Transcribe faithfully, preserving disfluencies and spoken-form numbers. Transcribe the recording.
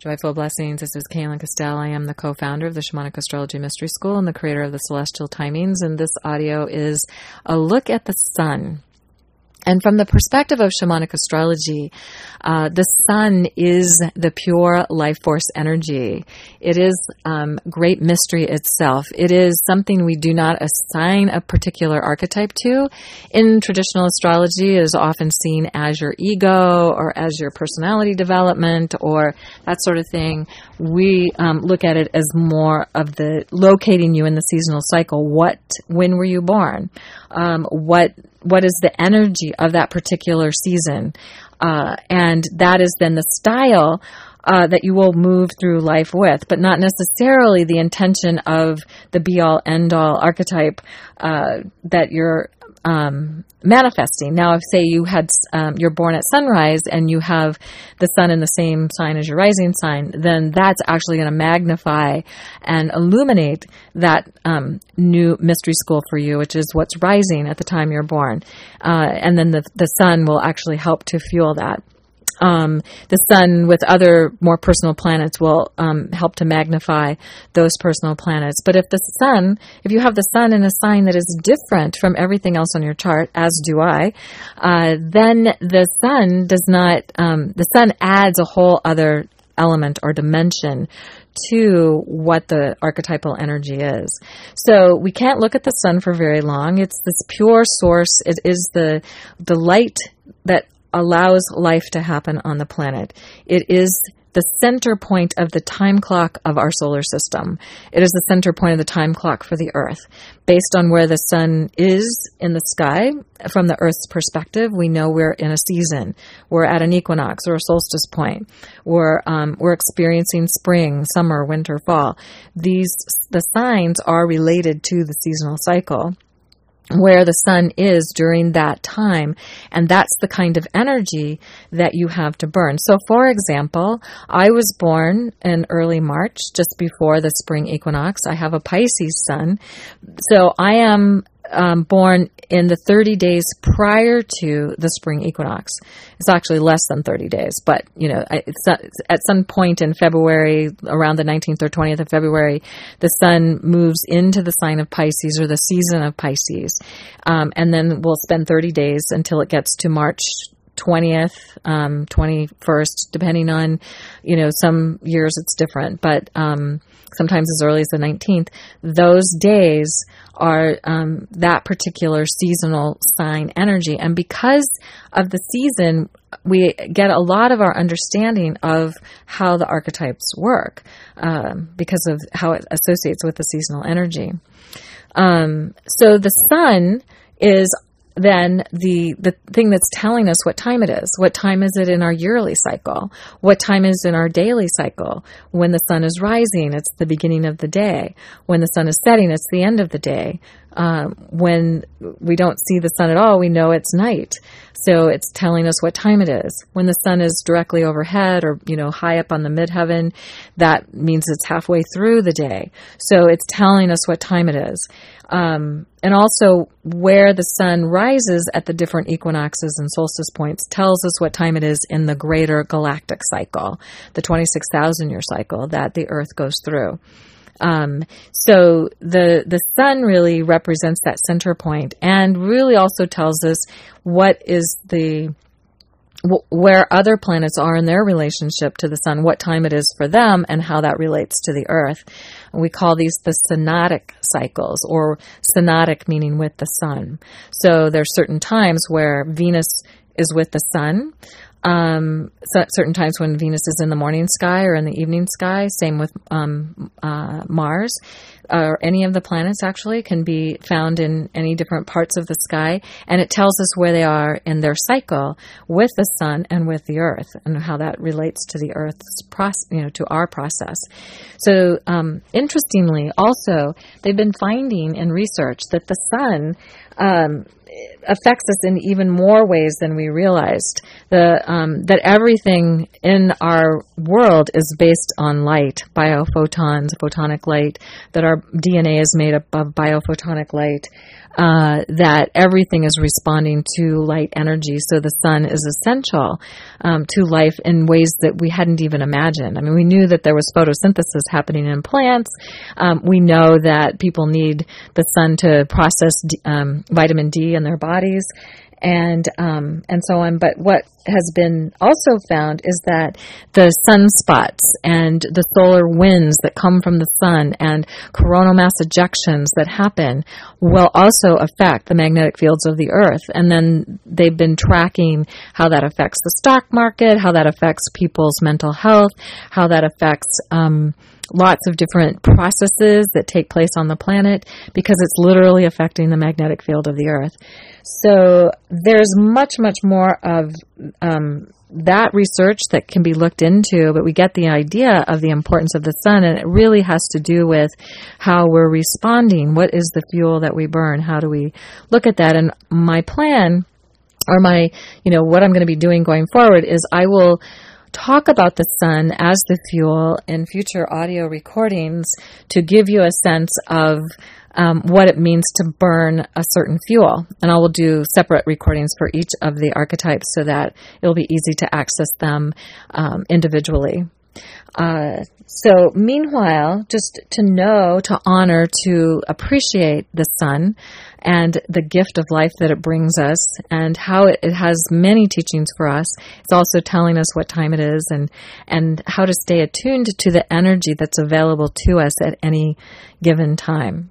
Joyful blessings. This is Kaylin Castell. I am the co-founder of the Shamanic Astrology Mystery School and the creator of the Celestial Timings. And this audio is a look at the sun. And from the perspective of shamanic astrology, uh, the sun is the pure life force energy. It is um, great mystery itself. It is something we do not assign a particular archetype to. In traditional astrology, it is often seen as your ego or as your personality development or that sort of thing. We um, look at it as more of the locating you in the seasonal cycle. What, when were you born? Um, what What is the energy of that particular season? Uh, and that is then the style uh, that you will move through life with, but not necessarily the intention of the be-all, end-all archetype uh, that you're um, manifesting. Now, if, say, you had um, you're born at sunrise and you have the sun in the same sign as your rising sign, then that's actually going to magnify and illuminate that um, new mystery school for you, which is what's rising at the time you're born. Uh, and then the, the sun will actually help to fuel that. Um, the sun with other more personal planets will um, help to magnify those personal planets. But if the sun, if you have the sun in a sign that is different from everything else on your chart, as do I, uh, then the sun does not, um, the sun adds a whole other element or dimension to what the archetypal energy is. So we can't look at the sun for very long. It's this pure source. It is the the light that allows life to happen on the planet. It is the center point of the time clock of our solar system. It is the center point of the time clock for the Earth. Based on where the sun is in the sky, from the Earth's perspective, we know we're in a season. We're at an equinox or a solstice point. We're um, we're experiencing spring, summer, winter, fall. These the signs are related to the seasonal cycle, where the sun is during that time, and that's the kind of energy that you have to burn. So, for example, I was born in early March, just before the spring equinox. I have a Pisces sun, so I am um, born in the thirty days prior to the spring equinox. It's actually less than thirty days, but, you know, it's at some point in February, around the nineteenth or twentieth of February, the sun moves into the sign of Pisces, or the season of Pisces. Um, and then we'll spend thirty days until it gets to March twentieth, um, twenty-first, depending on, you know, some years it's different, but um, sometimes as early as the nineteenth. Those days are um, that particular seasonal sign energy. And because of the season, we get a lot of our understanding of how the archetypes work um, because of how it associates with the seasonal energy. Um, so the sun is then the the thing that's telling us what time it is. What time is it in our yearly cycle? What time is in our daily cycle? When the sun is rising, it's the beginning of the day. When the sun is setting, it's the end of the day. Um, when we don't see the sun at all, we know it's night. So it's telling us what time it is. When the sun is directly overhead or, you know, high up on the midheaven, that means it's halfway through the day. So it's telling us what time it is. Um, and also where the sun rises at the different equinoxes and solstice points tells us what time it is in the greater galactic cycle, the twenty-six thousand year cycle that the Earth goes through. Um, so the the sun really represents that center point, and really also tells us what is the where other planets are in their relationship to the sun, what time it is for them, and how that relates to the Earth. We call these the synodic cycles, or synodic meaning with the sun. So there's certain times where Venus is with the sun. Um, so certain times when Venus is in the morning sky or in the evening sky. Same with um, uh, Mars, or any of the planets actually can be found in any different parts of the sky, and it tells us where they are in their cycle with the sun and with the Earth, and how that relates to the Earth's process, you know, to our process. So, um, interestingly, also they've been finding in research that the sun um, affects us in even more ways than we realized. The um, that everything in our world is based on light, biophotons, photonic light, that our D N A is made up of biophotonic light. uh, that everything is responding to light energy. So the sun is essential um, to life in ways that we hadn't even imagined. I mean, we knew that there was photosynthesis happening in plants. Um, we know that people need the sun to process D, um, vitamin D in their bodies. And um, and so on. But what has been also found is that the sunspots and the solar winds that come from the sun and coronal mass ejections that happen will also affect the magnetic fields of the Earth. And then they've been tracking how that affects the stock market, how that affects people's mental health, how that affects um, lots of different processes that take place on the planet, because it's literally affecting the magnetic field of the Earth. So there's much, much more of um, that research that can be looked into, but we get the idea of the importance of the sun, and it really has to do with how we're responding. What is the fuel that we burn? How do we look at that? And my plan, or my, you know, what I'm going to be doing going forward is I will talk about the sun as the fuel in future audio recordings to give you a sense of um, what it means to burn a certain fuel. And I will do separate recordings for each of the archetypes so that it'll be easy to access them um, individually. Uh, so meanwhile, just to know, to honor, to appreciate the sun and the gift of life that it brings us and how it, it has many teachings for us. It's also telling us what time it is and, and how to stay attuned to the energy that's available to us at any given time.